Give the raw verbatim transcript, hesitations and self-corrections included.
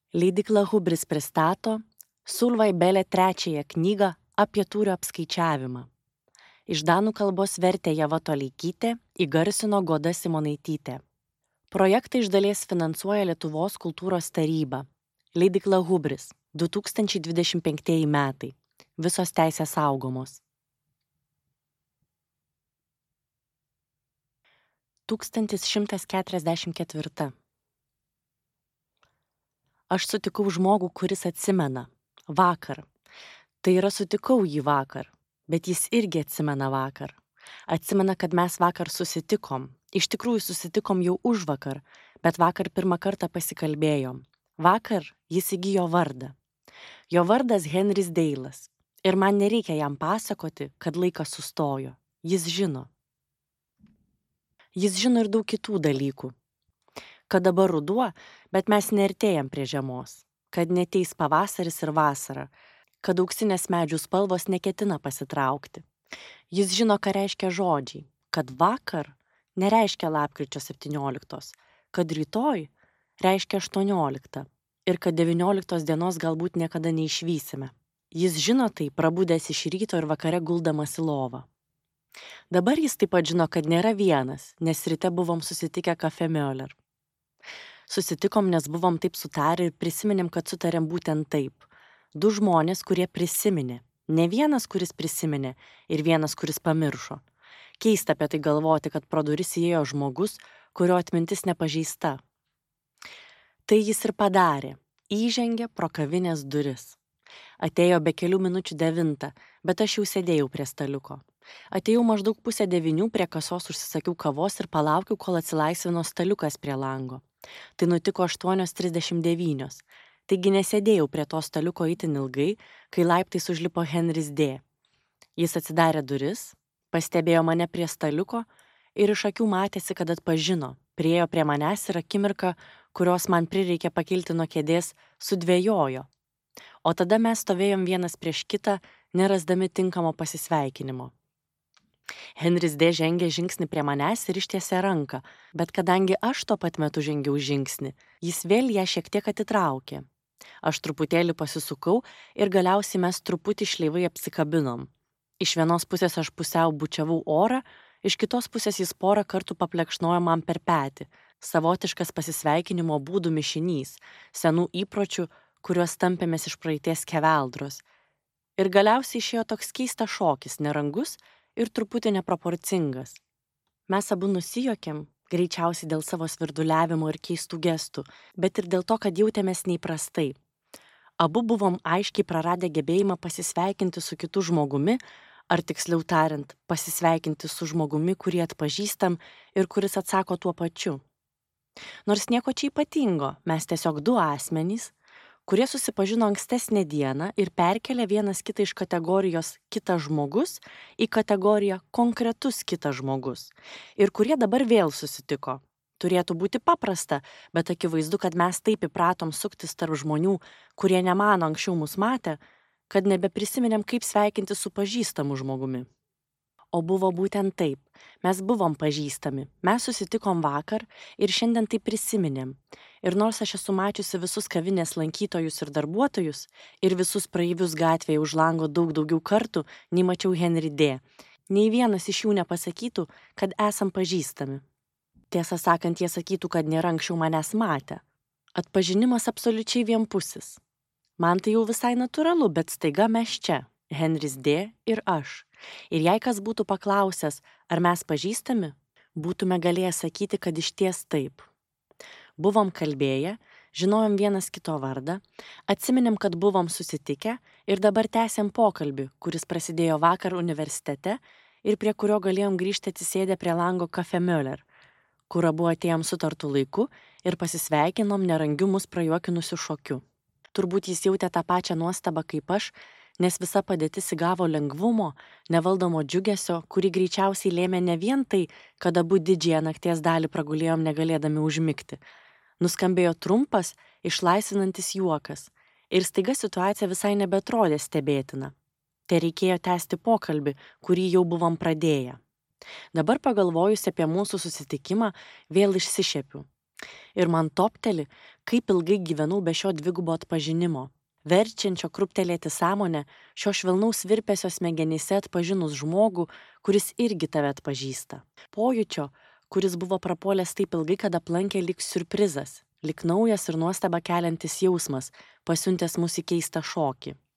Leidykla Hubris pristato Sulvai Belė trečiąją knygą apie tūrio apskaičiavimą. Iš danų kalbos vertė Ieva Toleikytė, įgarsino Goda Simonaitytė. Projektą iš dalies finansuoja Lietuvos kultūros taryba. Leidykla Hubris, du tūkstančiai dvidešimt penktieji metai. Visos teisės saugomos. tūkstantis šimtas keturiasdešimt ketvirta. Aš sutikau žmogų, kuris atsimena. Vakar. Tai yra sutikau jį vakar, bet jis irgi atsimena vakar. Atsimena, kad mes vakar susitikom. Iš tikrųjų susitikom jau užvakar, bet vakar pirmą kartą pasikalbėjom. Vakar jis įgijo vardą. Jo vardas Henris Deilas. Ir man nereikia jam pasakoti, kad laikas sustojo. Jis žino. Jis žino ir daug kitų dalykų. Kad dabar ruduo, bet mes neartėjam prie žiemos. Kad neteis pavasaris ir vasara. Kad auksinės medžių spalvos neketina pasitraukti. Jis žino, ką reiškia žodžiai. Kad vakar nereiškia lapkričio septynioliktos. Kad rytoj reiškia aštuonioliktą. Ir kad devynioliktos dienos galbūt niekada neišvysime. Jis žino tai, prabudęs iš ryto ir vakare guldamas į lovą. Dabar jis taip pat žino, kad nėra vienas, nes ryte buvom susitikę Cafe Möller. Susitikom, nes buvom taip sutarę ir prisiminėm, kad sutarėm būtent taip. Du žmonės, kurie prisiminė. Ne vienas, kuris prisiminė ir vienas, kuris pamiršo. Keista apie tai galvoti, kad pro duris įėjo žmogus, kurio atmintis nepažeista. Tai jis ir padarė. Įžengė pro kavinės duris. Atėjo be kelių minučių devintą, bet aš jau sėdėjau prie staliuko. Atėjau maždaug pusę devynių, prie kasos užsisakiau kavos ir palaukiau, kol atsilaisvino staliukas prie lango. Tai nutiko aštuonios trisdešimt devynios. Taigi nesėdėjau prie to staliuko itin ilgai, kai laiptais užlipo Henris D. Jis atsidarė duris, pastebėjo mane prie staliuko ir iš akių matėsi, kad atpažino. Priėjo prie manęs ir akimirką, kurios man prireikė pakilti nuo kėdės, sudvejojo. O tada mes stovėjom vienas prieš kitą, nerasdami tinkamo pasisveikinimo. Henris D. žengė žingsnį prie manęs ir ištiesė ranką, bet kadangi aš tuo pat metu žengiau žingsnį, jis vėl ją šiek tiek atitraukė. Aš truputėlį pasisukau ir galiausiai mes truputį šleivai apsikabinom. Iš vienos pusės aš pusiau bučiavau orą, iš kitos pusės jis porą kartų paplekšnojo man per petį. Savotiškas pasisveikinimo būdų mišinys, senų įpročių, kuriuos tampėmės iš praeities keveldros. Ir galiausiai išėjo toks keistas šokis, nerangus ir truputį neproporcingas. Mes abu nusijuokėm, greičiausiai dėl savo svirduliavimo ir keistų gestų, bet ir dėl to, kad jautėmės neįprastai. Abu buvom aiškiai praradę gebėjimą pasisveikinti su kitu žmogumi, ar tiksliau tariant, pasisveikinti su žmogumi, kurį atpažįstam ir kuris atsako tuo pačiu. Nors nieko čia ypatingo, mes tiesiog du asmenys, kurie susipažino ankstesnę dieną ir perkelė vienas kitą iš kategorijos kitas žmogus į kategoriją konkretus kitas žmogus, ir kurie dabar vėl susitiko. Turėtų būti paprasta, bet akivaizdu, kad mes taip įpratom suktis tarp žmonių, kurie nemano anksčiau mus matę, kad nebeprisiminėm, kaip sveikinti su pažįstamu žmogumi. O buvo būtent taip. Mes buvom pažįstami. Mes susitikom vakar ir šiandien tai prisiminėm. Ir nors aš esu mačiusi visus kavinės lankytojus ir darbuotojus ir visus praeivius gatvėje už lango daug daugiau kartų, nei mačiau Henry D., nei vienas iš jų nepasakytų, kad esam pažįstami. Tiesą sakant, jie sakytų, kad nėra anksčiau manęs matę. Atpažinimas absoliučiai vienpusis. Man tai jau visai natūralu, bet staiga mes čia, Henris D. ir aš. Ir jei kas būtų paklausęs, ar mes pažįstami, būtume galėję sakyti, kad išties taip. Buvom kalbėję, žinojom vienas kito vardą, atsiminėm, kad buvom susitikę ir dabar tęsėm pokalbį, kuris prasidėjo vakar universitete ir prie kurio galėjom grįžti atsisėdę prie lango Cafe Möller, kur abu atėjom sutartu laiku ir pasisveikinom nerangiu mus prajuokinusiu šokiu. Turbūt jis jautė tą pačią nuostabą kaip aš, nes visa padėtis įgavo lengvumo, nevaldomo džiugesio, kurį greičiausiai lėmė ne vien tai, kad abu didžiąją nakties dalį pragulėjom negalėdami užmigti. Nuskambėjo trumpas, išlaisvinantis juokas ir staiga situacija visai nebetrodė stebėtina. Te reikėjo tęsti pokalbį, kurį jau buvom pradėję. Dabar pagalvojusi apie mūsų susitikimą, vėl išsišiepiu. Ir man topteli, kaip ilgai gyvenau be šio dvigubo atpažinimo. Verčiančio kruptelėti sąmonę, šio švelnaus virpesio smegenyse atpažinus žmogų, kuris irgi tave atpažįsta. Pojūčio, kuris buvo prapuolęs taip ilgai, kad aplankė lyg siurprizas, lyg naujas ir nuostabą keliantis jausmas, pasiuntęs mus į keistą šokį.